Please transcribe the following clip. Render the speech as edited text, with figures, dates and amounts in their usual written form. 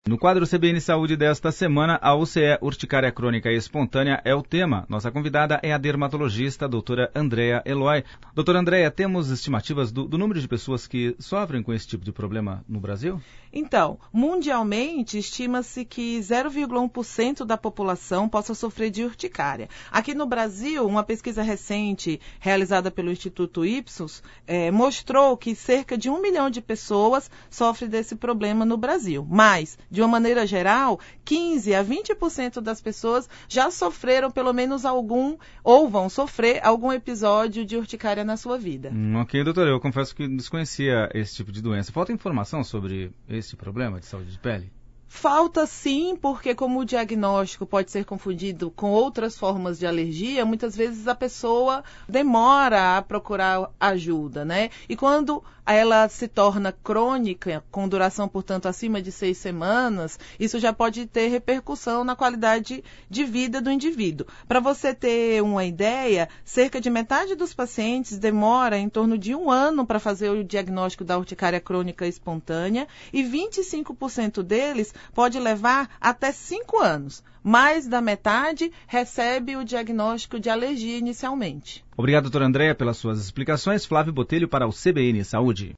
No quadro CBN Saúde desta semana, a UCE, urticária crônica e espontânea, é o tema. Nossa convidada é a dermatologista, doutora Andréa Eloy. Doutora Andréa, temos estimativas do número de pessoas que sofrem com esse tipo de problema no Brasil? Então, mundialmente, estima-se que 0,1% da população possa sofrer de urticária. Aqui no Brasil, uma pesquisa recente realizada pelo Instituto Ipsos mostrou que cerca de 1 milhão de pessoas sofrem desse problema no Brasil. Mas, de uma maneira geral, 15% a 20% das pessoas já sofreram pelo menos algum, ou vão sofrer algum episódio de urticária na sua vida. Ok, doutora, eu confesso que desconhecia esse tipo de doença. Falta informação sobre esse problema de saúde de pele? Falta sim, porque como o diagnóstico pode ser confundido com outras formas de alergia, muitas vezes a pessoa demora a procurar ajuda, né? E quando ela se torna crônica, com duração, portanto, acima de 6 semanas, isso já pode ter repercussão na qualidade de vida do indivíduo. Para você ter uma ideia, cerca de metade dos pacientes demora em torno de 1 ano para fazer o diagnóstico da urticária crônica espontânea e 25% deles pode levar até 5 anos. Mais da metade recebe o diagnóstico de alergia inicialmente. Obrigado, doutora Andréa, pelas suas explicações. Flávio Botelho para o CBN Saúde.